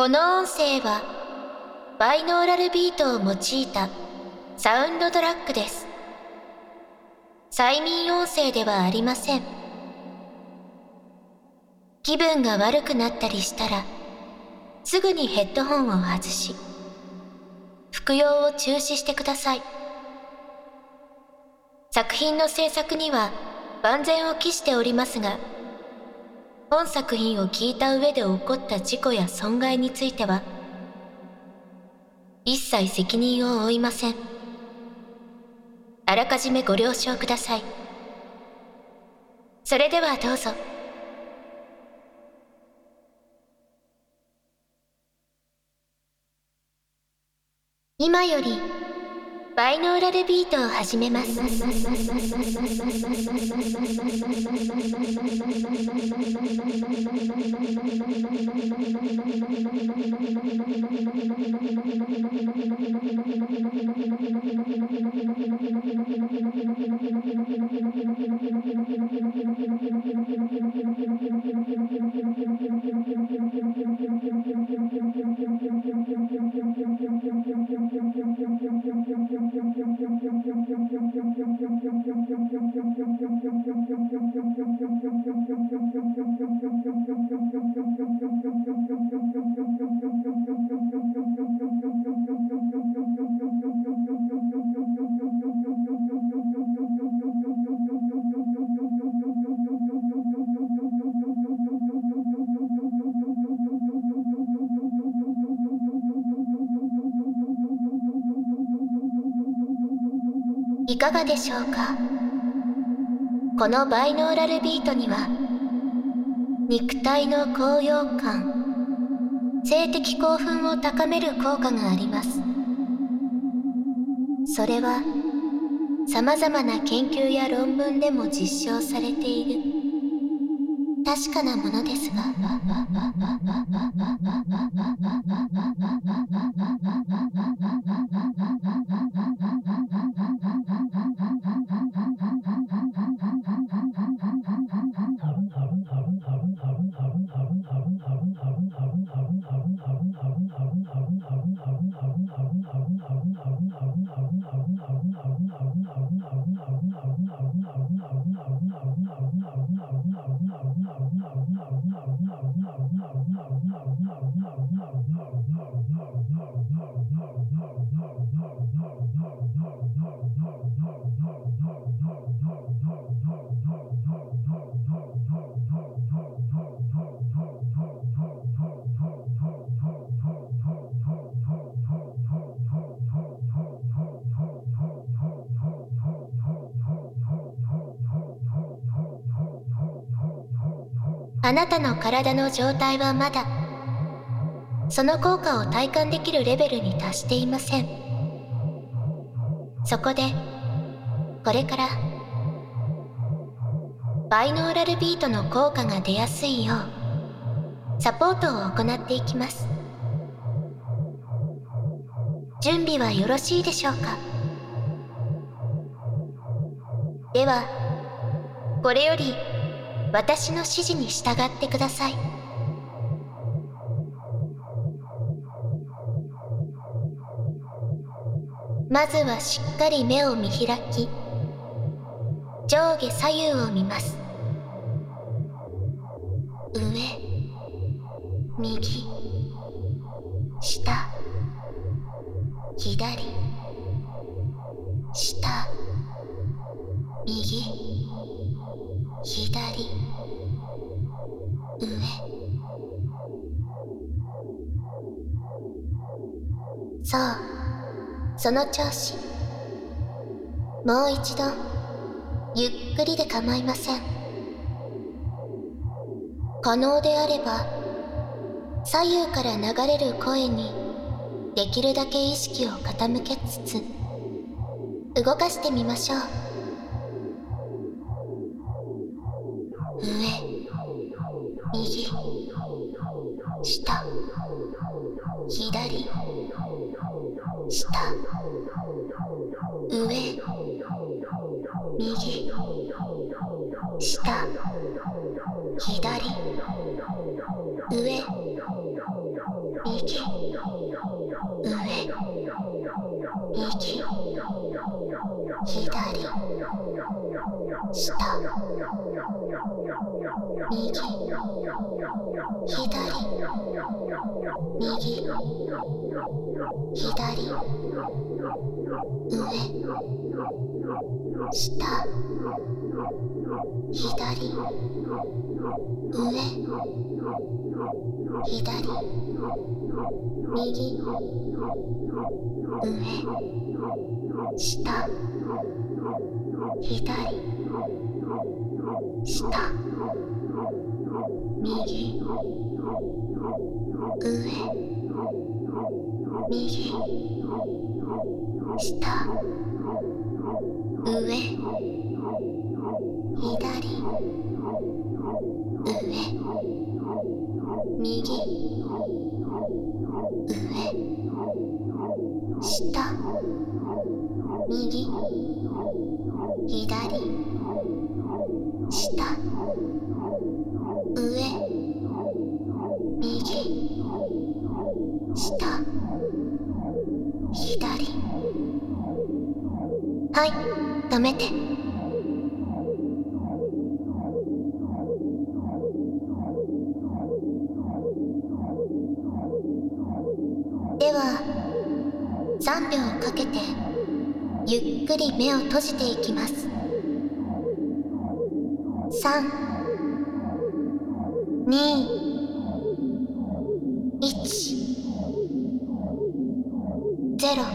この音声はバイノーラルビートを用いたサウンドトラックです。催眠音声ではありません。気分が悪くなったりしたらすぐにヘッドホンを外し服用を中止してください。作品の制作には万全を期しておりますが、本作品を聞いた上で起こった事故や損害については一切責任を負いません。あらかじめご了承ください。それではどうぞ。今よりバイノーラルビートを始めます。いかがでしょうか。このバイノーラルビートには肉体の高揚感、性的興奮を高める効果があります。それは様々な研究や論文でも実証されている確かなものですが、あなたの体の状態はまだその効果を体感できるレベルに達していません。そこでこれからバイノーラルビートの効果が出やすいようサポートを行っていきます。準備はよろしいでしょうか。ではこれより私の指示に従ってください。まずはしっかり目を見開き、上下左右を見ます。上、右、下、左、下、右、左、上。そう、その調子。もう一度ゆっくりで構いません。可能であれば左右から流れる声にできるだけ意識を傾けつつ動かしてみましょう。上、右、下、左、下、上、右、下、左、上、右、 はい、止めて。では、3秒かけてゆっくり目を閉じていきます。3、2、1、0。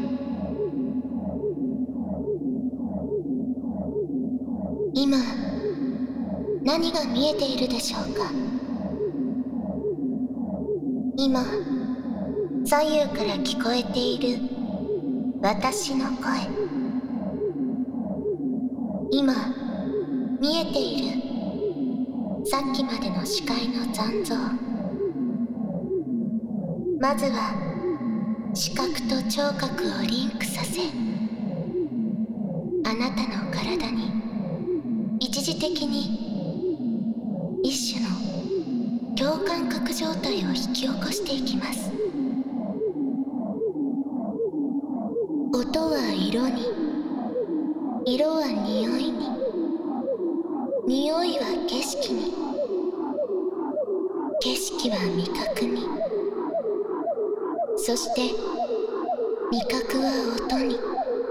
今、何が見えているでしょうか。今、左右から聞こえている私の声。今、見えているさっきまでの視界の残像。まずは視覚と聴覚をリンクさせ、あなたの体に一時的に一種の共感覚状態を引き起こしていきます。音は色に、色は匂いに、匂いは景色に、景色は味覚に、そして味覚は音に。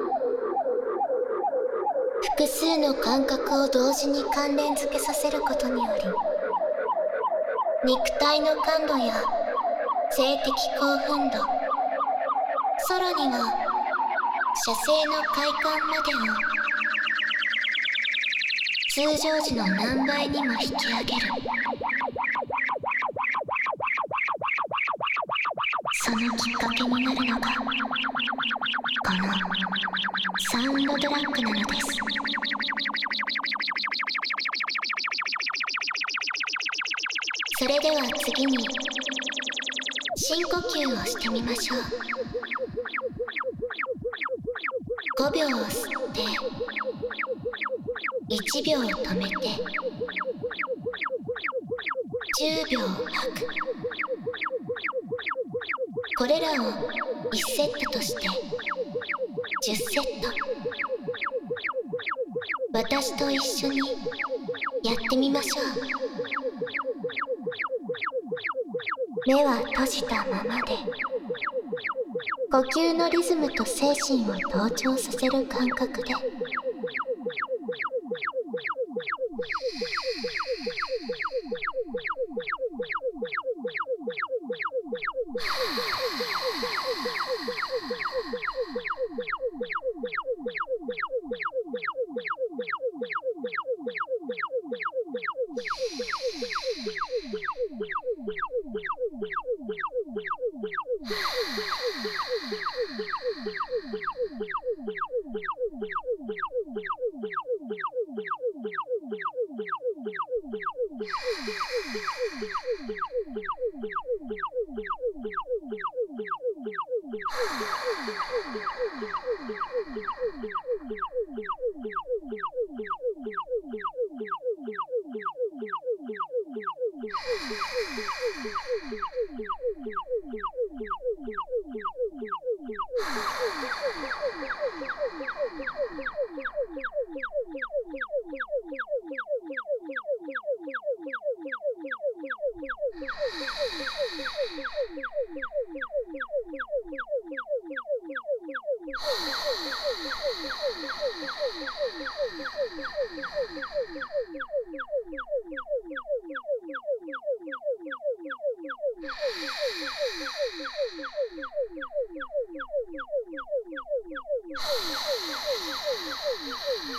複数の感覚を同時に関連付けさせることにより、肉体の感度や性的興奮度、さらには射精の快感までを通常時の何倍にも引き上げる。そのきっかけになるのがこのサウンドドラッグなのです。それでは次に深呼吸をしてみましょう。5秒吸って1秒止めて10秒吐く。これらを1セットとして10セット。私と一緒にやってみましょう。目は閉じたままで、呼吸のリズムと精神を同調させる感覚で、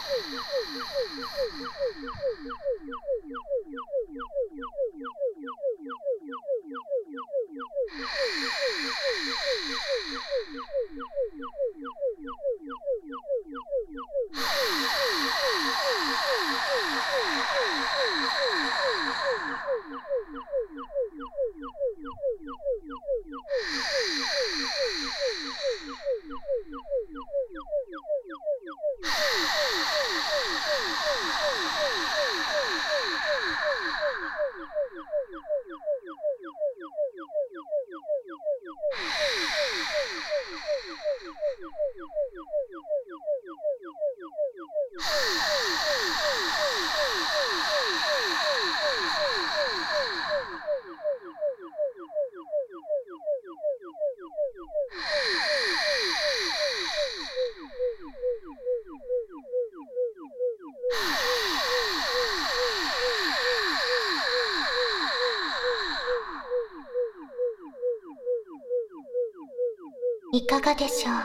いかがでしょう。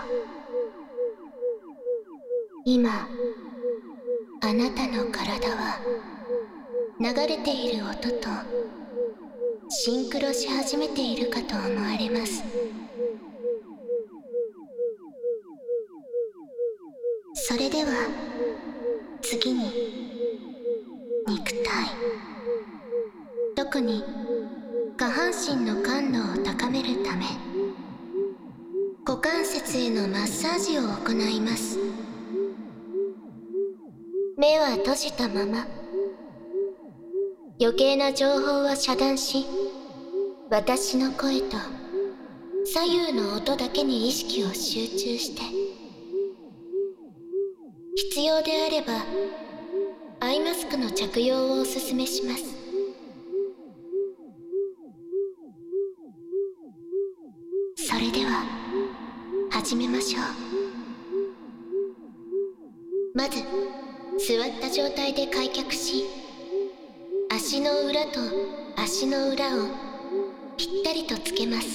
今、あなたの体は流れている音とシンクロし始めているかと思われます。それでは次に肉体、特に下半身の感度を高めるため股関節へのマッサージを行います。目は閉じたまま、余計な情報は遮断し、私の声と左右の音だけに意識を集中して、必要であればアイマスクの着用をお勧めします。それでは始めましょう。まず座った状態で開脚し、足の裏と足の裏をぴったりとつけます。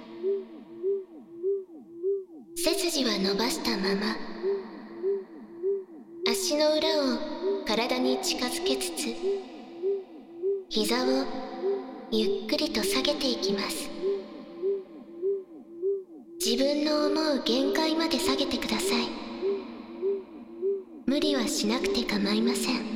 背筋は伸ばしたまま、足の裏を体に近づけつつ、膝をゆっくりと下げていきます。自分の思う限界まで下げてください。無理はしなくて構いません。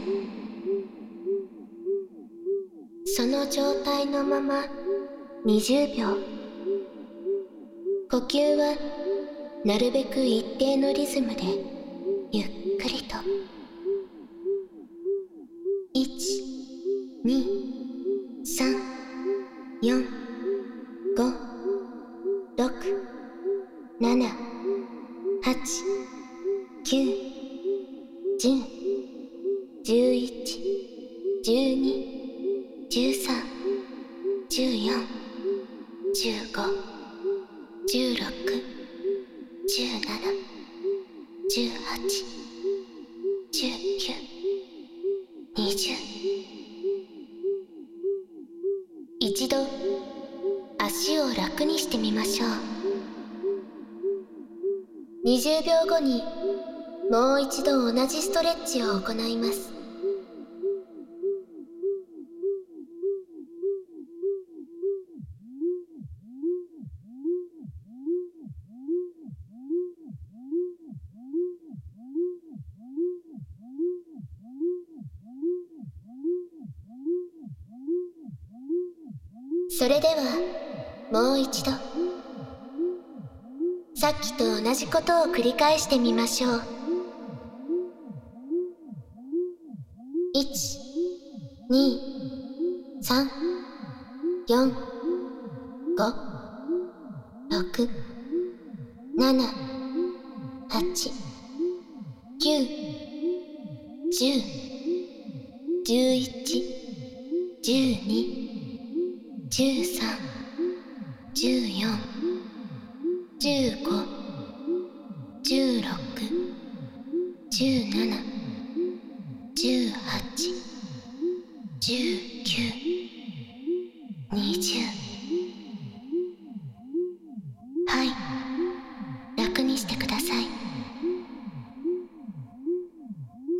その状態のまま20秒。呼吸はなるべく一定のリズムでゆっくりと。1、2、3、4、5、6、7、8、9、10、11、12、13、14、15、16、17、18、19、20。一度足を楽にしてみましょう。20秒後にもう一度同じストレッチを行います。それではもう一度、さっきと同じことを繰り返してみましょう。1、2、3、4、5、6、7、8、9、10、11、12、13、14、15、16、17、18、19、20。はい、楽にしてください。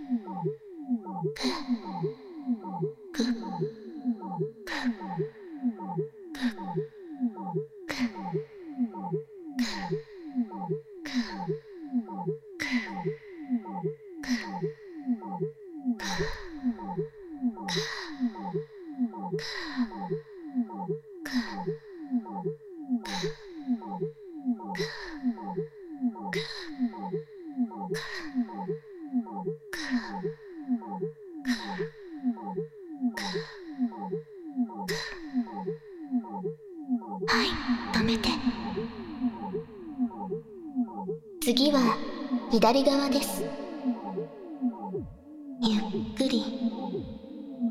はい、止めて。次は左側です。ゆっくり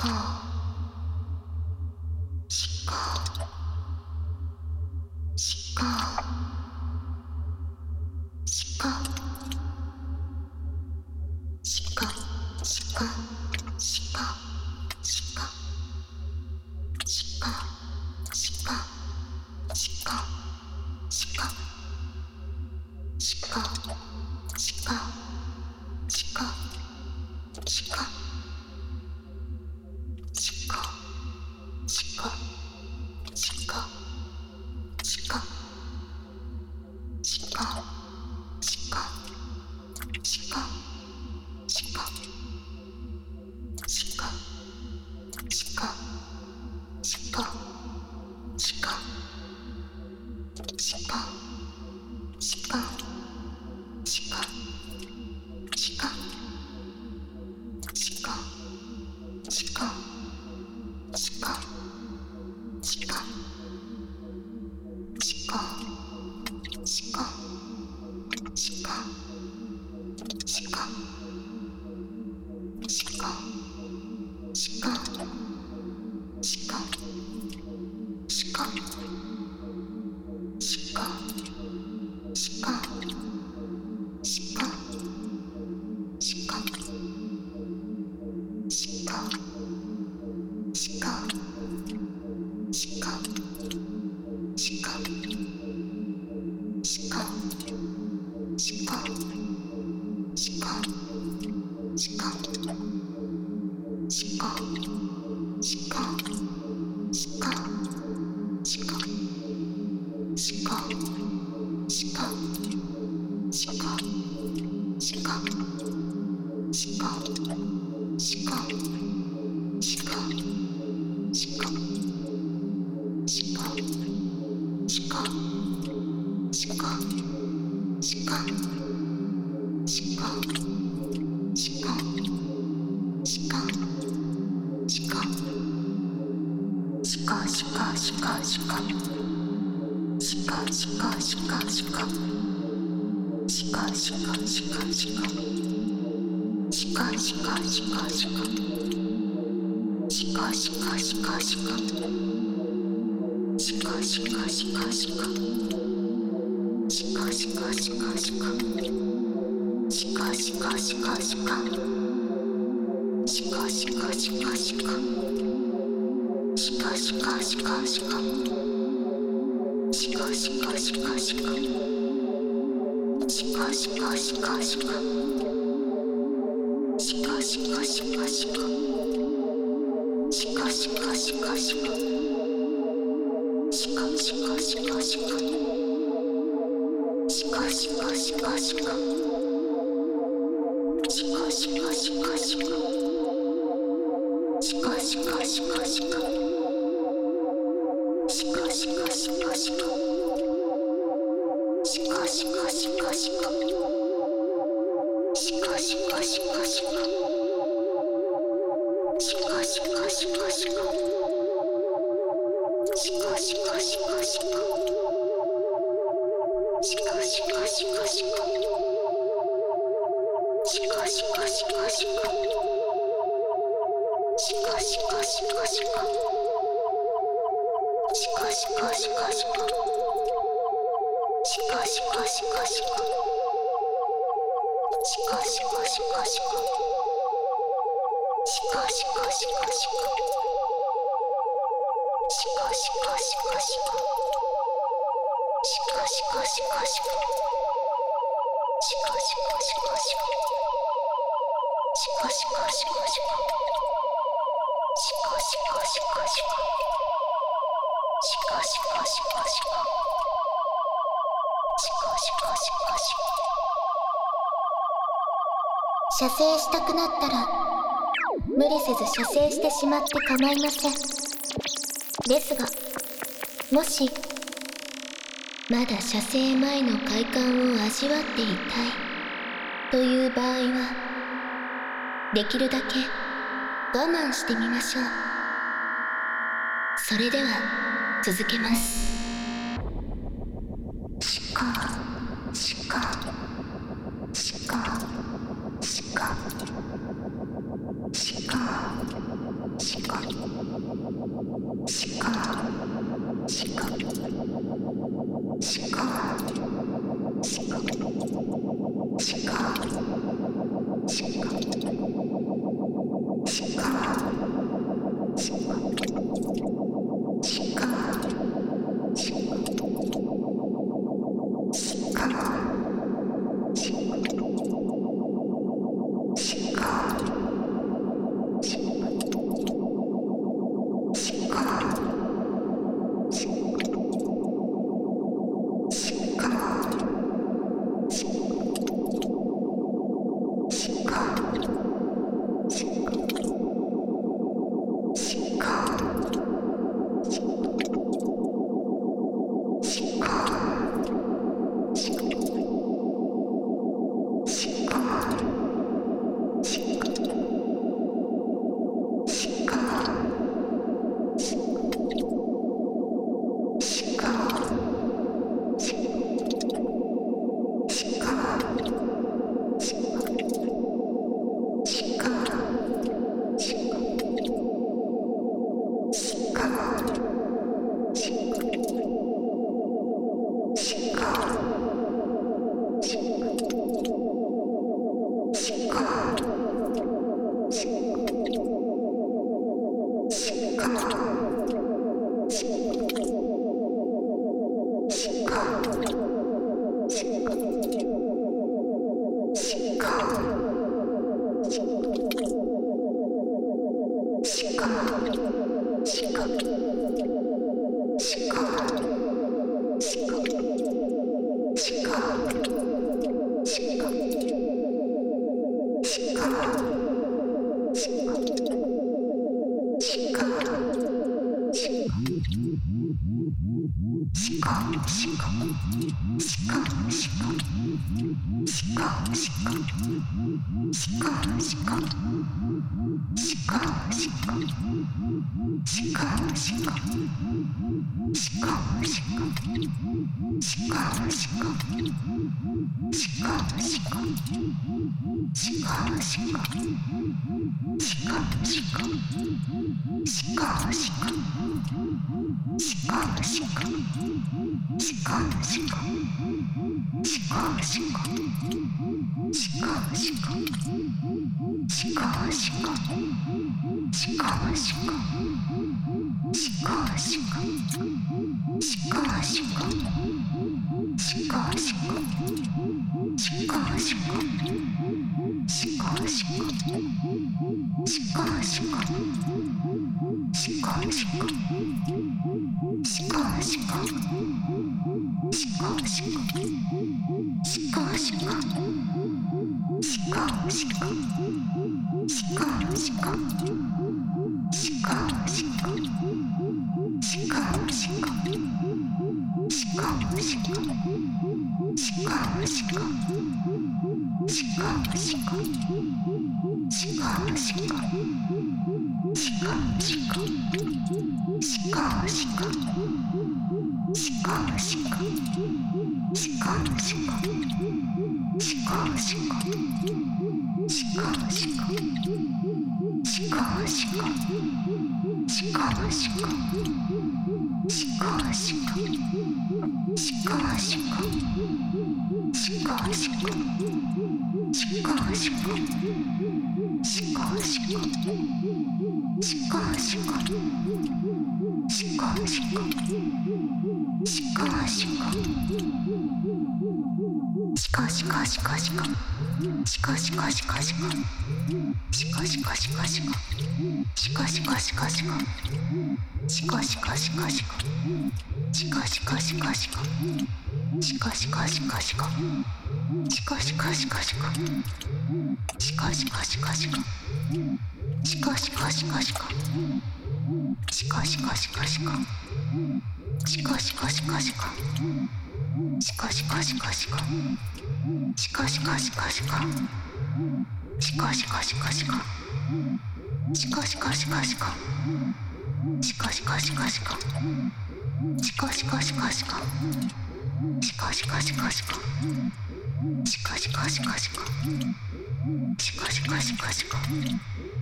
射精したくなったら無理せず射精してしまって構いません。ですがもしまだ射精前の快感を味わっていたいという場合はできるだけ我慢してみましょう。それでは続けます。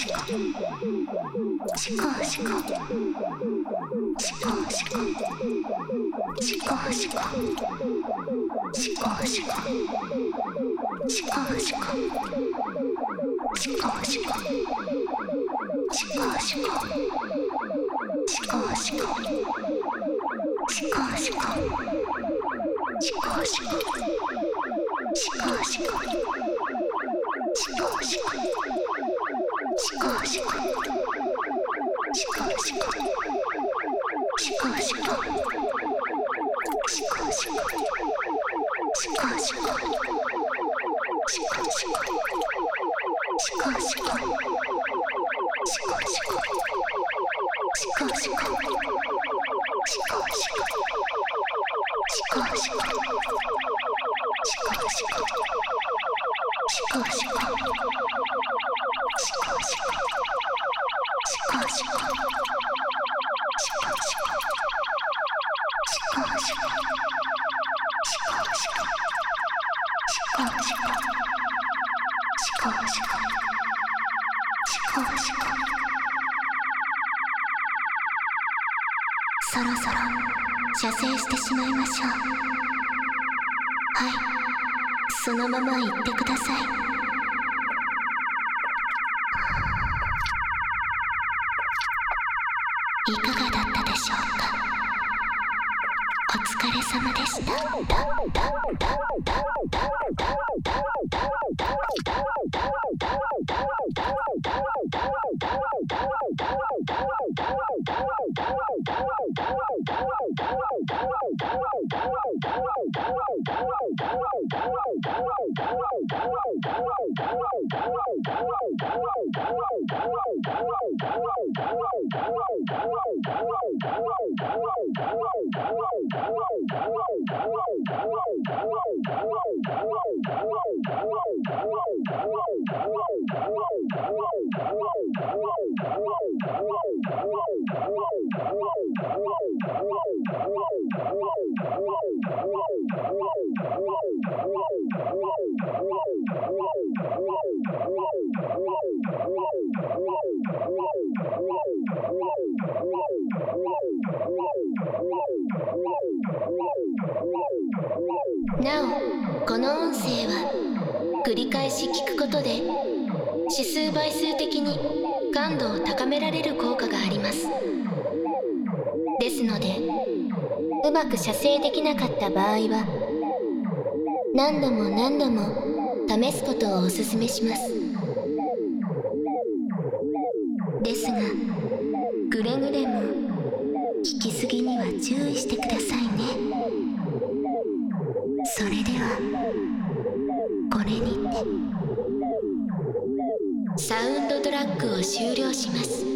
そろそろ射精してしまいましょう。はい、そのまま言ってください。いかがだったでしょうか。お疲れ様でした。なお、この音声は繰り返し聞くことで指数倍数的に感度を高められる効果があります。ですので、うまく射精できなかった場合は何度も何度も試すことをお勧めします。ですが、くれぐれも聞きすぎには注意してくださいね。それではこれにてサウンドトラックを終了します。